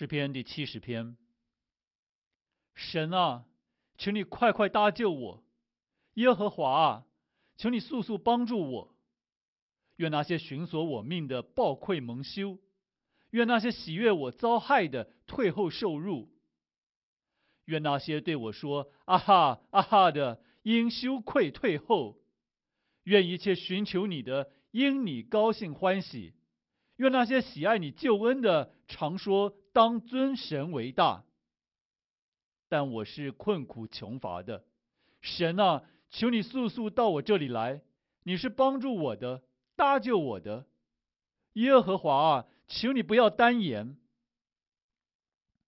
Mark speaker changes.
Speaker 1: 诗篇第70篇。神啊，请你快快搭救我！耶和华啊，求你速速帮助我！愿那些寻索我命的暴愧蒙羞，愿那些喜悦我遭害的退后受辱，愿那些对我说啊哈啊哈的因羞愧退后，愿一切寻求你的因你高兴欢喜，愿那些喜爱你救恩的常说当尊神为大。但我是困苦穷乏的，神啊，求你速速到我这里来，你是帮助我的，搭救我的。耶和华啊，求你不要单言，